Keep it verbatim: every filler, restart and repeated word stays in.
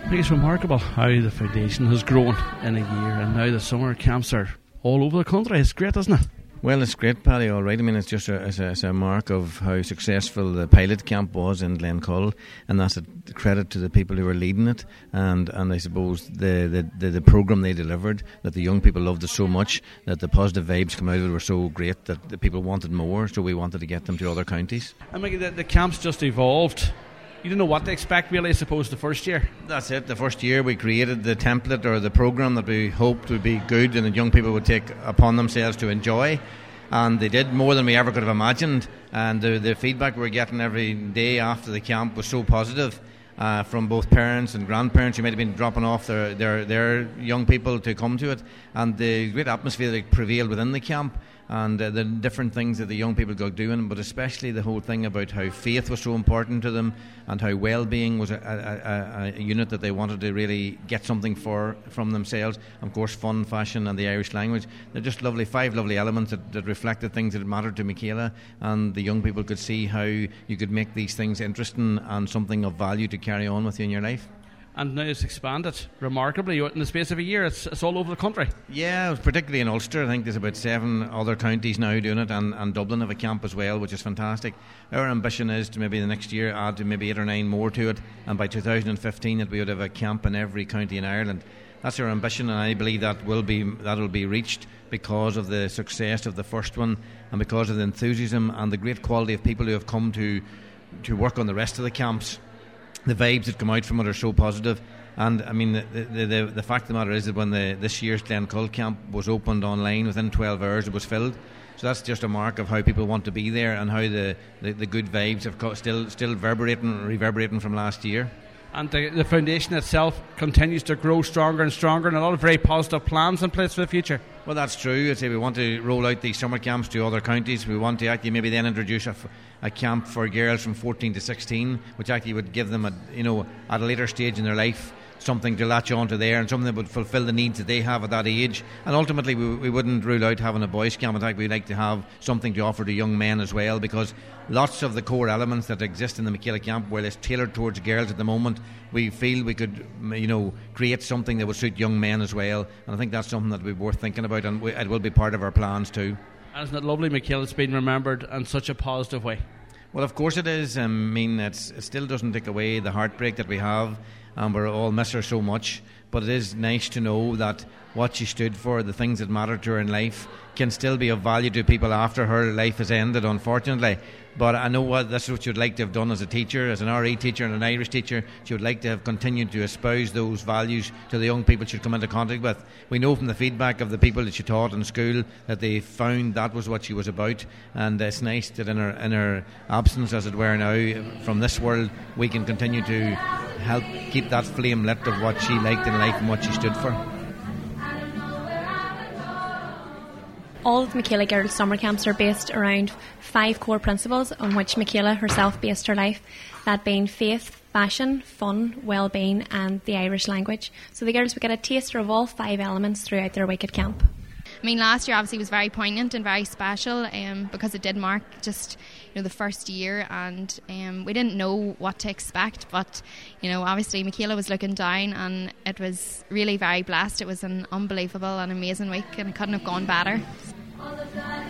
I think it's remarkable how the foundation has grown in a year, and now the summer camps are all over the country. It's great, isn't it? Well, it's great, Paddy, all right. I mean, it's just a, it's a, it's a mark of how successful the pilot camp was in Glencull, and that's a credit to the people who were leading it, and, and I suppose the, the, the, the programme they delivered, that the young people loved it so much, that the positive vibes come out of it were so great that the people wanted more, so we wanted to get them to other counties. I mean, the, the camp's just evolved. You didn't know what to expect, really, I suppose, the first year. That's it. The first year we created the template or the programme that we hoped would be good and that young people would take upon themselves to enjoy. And they did more than we ever could have imagined. And the, the feedback we were getting every day after the camp was so positive uh, from both parents and grandparents who might have been dropping off their, their, their young people to come to it. And the great atmosphere that prevailed within the camp, and uh, the different things that the young people got doing, but especially the whole thing about how faith was so important to them and how well-being was a, a, a, a unit that they wanted to really get something for from themselves. Of course, fun, fashion and the Irish language. They're just lovely, five lovely elements that, that reflected things that mattered to Michaela, and the young people could see how you could make these things interesting and something of value to carry on with you in your life. And now it's expanded remarkably. In the space of a year, it's, it's all over the country. Yeah, particularly in Ulster. I think there's about seven other counties now doing it, and, and Dublin have a camp as well, which is fantastic. Our ambition is to maybe the next year add to maybe eight or nine more to it, and by two thousand fifteen that we would have a camp in every county in Ireland. That's our ambition, and I believe that will be that will be reached because of the success of the first one, and because of the enthusiasm and the great quality of people who have come to to work on the rest of the camps. The vibes that come out from it are so positive. And I mean, the the, the, the fact of the matter is that when the this year's Glencull camp was opened online, within twelve hours it was filled. So that's just a mark of how people want to be there, and how the, the, the good vibes have co- still still reverberating reverberating from last year. And the, the foundation itself continues to grow stronger and stronger, and a lot of very positive plans in place for the future. Well, that's true. I'd say we want to roll out these summer camps to other counties. We want to actually maybe then introduce a, a camp for girls from fourteen to sixteen, which actually would give them, a, you know, at a later stage in their life, something to latch onto there, and something that would fulfil the needs that they have at that age. And ultimately we, we wouldn't rule out having a boys camp. In fact, we'd like to have something to offer to young men as well, because lots of the core elements that exist in the Michaela camp, while it's tailored towards girls at the moment, we feel we could, you know, create something that would suit young men as well. And I think that's something that would be worth thinking about, and we, it will be part of our plans too. Isn't it lovely, Michaela? It's been remembered in such a positive way. Well, of course it is. I mean, it's, it still doesn't take away the heartbreak that we have, and we all miss her so much. But it is nice to know that what she stood for, the things that mattered to her in life, can still be of value to people after her life has ended, unfortunately. But I know what that's what you'd like to have done as a teacher, as an R E teacher and an Irish teacher. She would like to have continued to espouse those values to the young people she'd come into contact with. We know from the feedback of the people that she taught in school that they found that was what she was about, and it's nice that in her in her absence, as it were now, from this world, we can continue to help keep that flame lit of what she liked in life and what she stood for. All of the Michaela Girls summer camps are based around five core principles on which Michaela herself based her life, that being faith, fashion, fun, well-being and the Irish language. So the girls would get a taster of all five elements throughout their week at camp. I mean, last year obviously was very poignant and very special um, because it did mark just, you know, the first year, and um, we didn't know what to expect, but, you know, obviously Michaela was looking down, and it was really very blessed. It was an unbelievable and amazing week, and it couldn't have gone better.